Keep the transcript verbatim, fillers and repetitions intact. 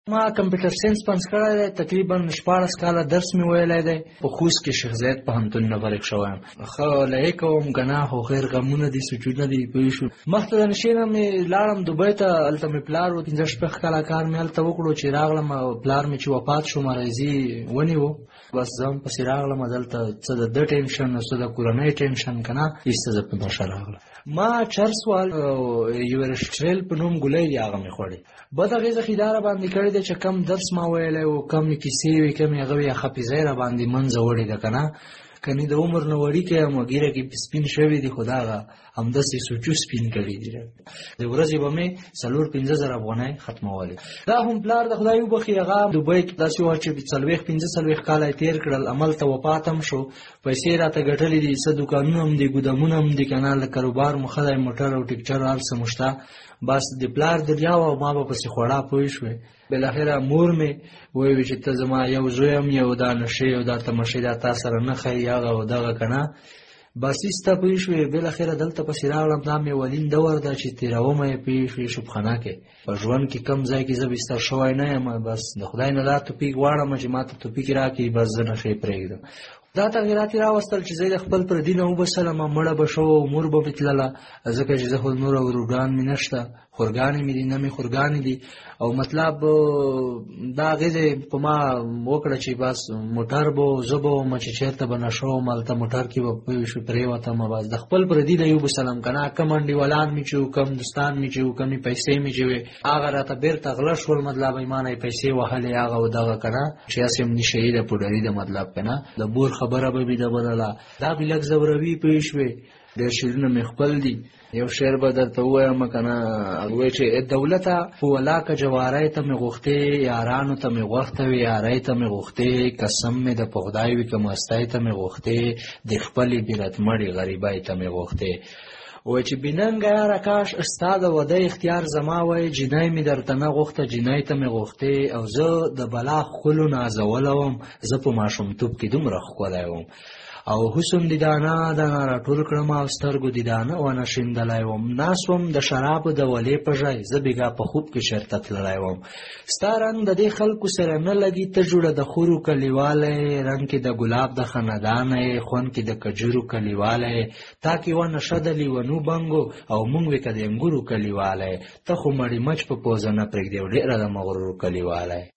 ما کمپیوټر ساينس پنځ کړی دی، تقریبا شپاړس کاله درس مې ویلی دی. په خوست کې شیخ زاید پوهنتون نه فارغ شوی یم. ښه لیکې کوم، ګناه خو خیر غمونه دي، سوچونه دي، پوه شو. مخته د نشې نه مې لاړم دوبۍ ته، هلته مې پلار و، پنځه شپږ کاله کار مې هلته وکړو. چې راغلم پلار مې چې وفات شو، مرضي ونیو، بس زه هم پسې راغلم دلته. څه د ده ټینشن او څه د کورنۍ ټینشن که نه، ایسته زه په نشه راغلم. ما چرس وال یورشټریل په نوم ګولۍ دی، هغه مې خوړې. بد اغېزه خیداره باندې کړې ده چې کم درس ما ویلی و، کم کیسې وې، کم هغه وې حافظه را باندې منځه وړې ده که نه. کني د عمر نه وړیکې یم، ږیره کې سپین شوي دي، خو دا هغه همداسې سوچو سپین کړي دي. د ورځې به مې څلور پنځه زره افغانۍ ختمولې. دا هم پلار د خدای وبخښي، هغه دوبۍ کې داسې وه چې څلوېښت پنځه څلوېښت کاله یې تېر کړل، هملته وفات هم شو. پیسې راته ګټلې دي، څه دوکانونه هم دي، ګودامونه هم دي که نه، له کاروبار مو ښه دی، موټر او ټکچر هر څه مو شته. بس د پلار دریا وه او ما به پسې خوړه، پوه شوې. بالاخره مور مې وویل چې ته زما یو زوی یم، یو دا نشې او دا تمشې دا تا سره نه ښایي، هغه او دغه که نه. بس ایسته پوه شوې. بالاخره دلته پسې راغلم. دا مې ولین دور ده چې تېرومه یې، پوه شوې، شوبخانه کې. په ژوند کې کم ځای کې زه بستر شوی نه یم. بس د خدای نه دا توفیق غواړم چې ما ته توفیق راکړي، بس زه نشې پرېږدم. دا تغیرات یې راوستل چې زه د خپل پردي نه وبسلم، مړه به شو، مور به مې تلله، ځکه چې زه خو نور ورورګان مې نشته، خورګانې مې دي، نه مې خورګانې دي. او مطلب دا اغېزې په ما وکړه چې بس موټر به زه به وم چې چېرته به نشه وم، هلته موټر کې به پوه شو پرېوتم. بس د خپل پردي نه یې وبسلم که نه. کم انډیوالان مې چې وو، کم دوستان مې چې وو، کمې پیسې مې چې وې، هغه راته بېرته غله شول. مطلب یې ما نه یې پیسې وهلې، هغه او دغه که نه، چې هسې هم نشه یې ده، پوډري ده، مطلب که نه. د بور خبره به مې ده بلله. دا مې لږ زوروي، پوه شوې. ډېر شعرونه مې خپل دي. یو شعر به درته ووایم که نه، وایي چې دولته ولاکه جواری ته مې غوښتې، یارانو ته مې غوښته وي، یارۍ ته مې غوښتې، قسم مې د په خدای وي که مستۍ ته مې غوښتې، د خپلې بیرتمړې غریبۍ ته مې غوښتې. وایي چې بېننګه یاره کاش ستا د واده اختیار زما وای، جینۍ مې درته نه غوښته، جینۍ ته مې غوښتې، او زه د بلا ښکلو نازولی وم، زه په ماشومتوب کې دومره ښکلی وم. او حسن دي دانه دانه راټول کړم، او سترګو دي دانه ونه شیندلی وم. ناست وم د شرابو د ولې په ژای، زه بېګا په خوب کې چېرته تللی وم. ستا رنګ د دې خلکو سره نه لګي، ته جوړه د خورو کلیوالی، رنګ کې د ګلاب د خندانه، خوند کې د کجورو کلیوالی، تا کې وه نشه د لیونو بنګو، او مونږ وې که د انګورو کلیوالی، ته خو مړي مچ په پوزه نه پرېږدې، ډېره د مغرورو کلیوالی.